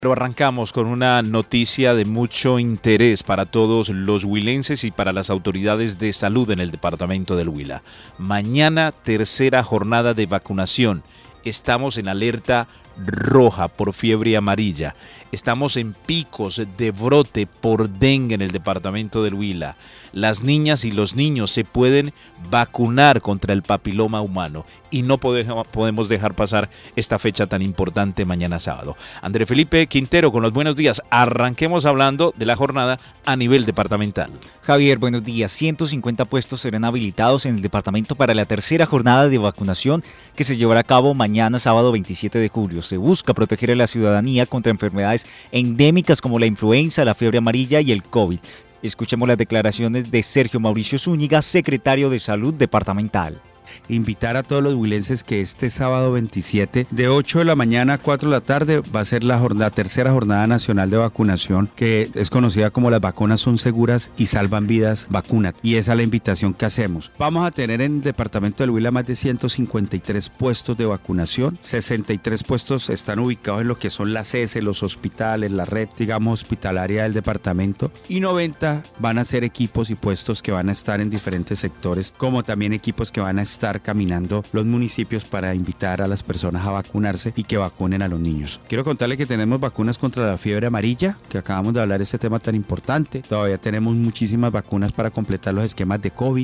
Pero arrancamos con una noticia de mucho interés para todos los huilenses y para las autoridades de salud en el departamento del Huila. Mañana, tercera jornada de vacunación. Estamos en alerta roja por fiebre amarilla. Estamos en picos de brote por dengue en el departamento del Huila. Las niñas y los niños se pueden vacunar contra el papiloma humano y no podemos dejar pasar esta fecha tan importante mañana sábado. André Felipe Quintero con los buenos días. Arranquemos hablando de la jornada a nivel departamental. Javier, buenos días. 150 puestos serán habilitados en el departamento para la tercera jornada de vacunación que se llevará a cabo mañana sábado 27 de julio. Se busca proteger a la ciudadanía contra enfermedades endémicas como la influenza, la fiebre amarilla y el COVID. Escuchemos las declaraciones de Sergio Mauricio Zúñiga, secretario de Salud Departamental. Invitar a todos los huilenses que este sábado 27 de 8 de la mañana a 4 de la tarde va a ser la tercera jornada nacional de vacunación, que es conocida como las vacunas son seguras y salvan vidas, vacúnate. Y esa es la invitación que hacemos. Vamos a tener en el departamento del Huila más de 153 puestos de vacunación. 63 puestos están ubicados en lo que son las CS, los hospitales, la red, digamos, hospitalaria del departamento. Y 90 van a ser equipos y puestos que van a estar en diferentes sectores, como también equipos que van a estar caminando los municipios para invitar a las personas a vacunarse y que vacunen a los niños. Quiero contarle que tenemos vacunas contra la fiebre amarilla, que acabamos de hablar de este tema tan importante. Todavía tenemos muchísimas vacunas para completar los esquemas de COVID.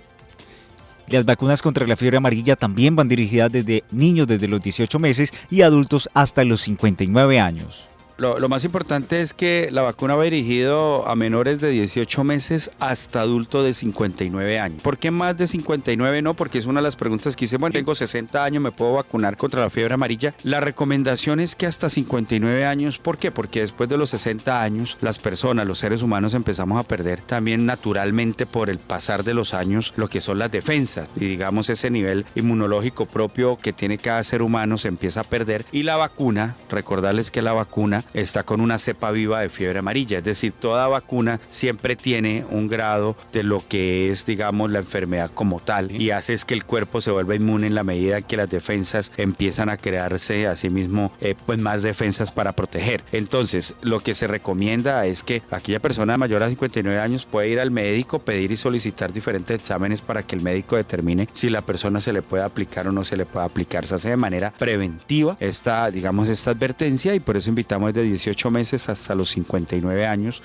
Las vacunas contra la fiebre amarilla también van dirigidas desde niños desde los 18 meses y adultos hasta los 59 años. Lo más importante es que la vacuna va dirigido a menores de 18 meses hasta adultos de 59 años. ¿Por qué más de 59 no? Porque es una de las preguntas que hice, bueno, tengo 60 años, ¿me puedo vacunar contra la fiebre amarilla? La recomendación es que hasta 59 años, ¿por qué? Porque después de los 60 años, las personas, los seres humanos empezamos a perder también naturalmente por el pasar de los años lo que son las defensas y digamos ese nivel inmunológico propio que tiene cada ser humano se empieza a perder y la vacuna, recordarles que la vacuna está con una cepa viva de fiebre amarilla, es decir, toda vacuna siempre tiene un grado de lo que es, digamos, la enfermedad como tal y hace es que el cuerpo se vuelva inmune en la medida que las defensas empiezan a crearse a sí mismo pues más defensas para proteger. Entonces, lo que se recomienda es que aquella persona mayor a 59 años puede ir al médico, pedir y solicitar diferentes exámenes para que el médico determine si la persona se le puede aplicar o no se le puede aplicar. Se hace de manera preventiva esta advertencia y por eso invitamos de 18 meses hasta los 59 años.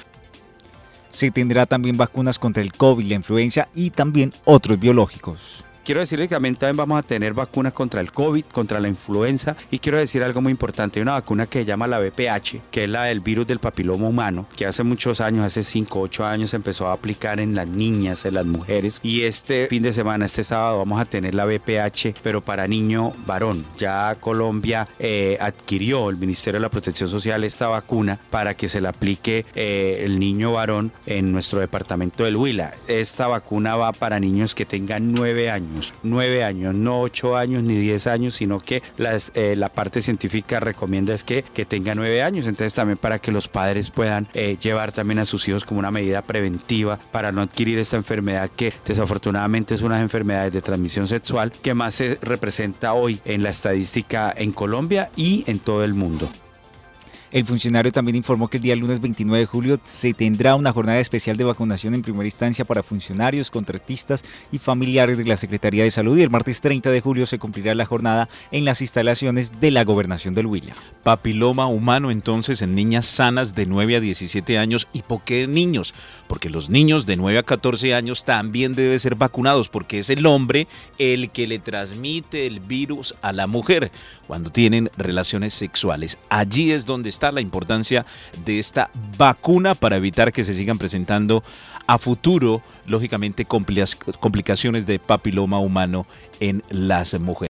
Se tendrá también vacunas contra el COVID, la influenza y también otros biológicos. Quiero decirles que también vamos a tener vacunas contra el COVID, contra la influenza y quiero decir algo muy importante, hay una vacuna que se llama la VPH, que es la del virus del papiloma humano, que hace muchos años, hace 5 o 8 años se empezó a aplicar en las niñas, en las mujeres y este fin de semana, este sábado vamos a tener la VPH, pero para niño varón. Ya Colombia adquirió el Ministerio de la Protección Social esta vacuna para que se la aplique el niño varón en nuestro departamento del Huila. Esta vacuna va para niños que tengan 9 años. 9 años, no 8 años ni 10 años, sino que la parte científica recomienda es que tenga 9 años, entonces también para que los padres puedan llevar también a sus hijos como una medida preventiva para no adquirir esta enfermedad que desafortunadamente es una de las enfermedades de transmisión sexual que más se representa hoy en la estadística en Colombia y en todo el mundo. El funcionario también informó que el día lunes 29 de julio se tendrá una jornada especial de vacunación en primera instancia para funcionarios, contratistas y familiares de la Secretaría de Salud y el martes 30 de julio se cumplirá la jornada en las instalaciones de la Gobernación del Huila. Papiloma humano entonces en niñas sanas de 9 a 17 años y ¿por qué niños? Porque los niños de 9 a 14 años también deben ser vacunados porque es el hombre el que le transmite el virus a la mujer cuando tienen relaciones sexuales. Allí es donde está la importancia de esta vacuna para evitar que se sigan presentando a futuro, lógicamente, complicaciones de papiloma humano en las mujeres.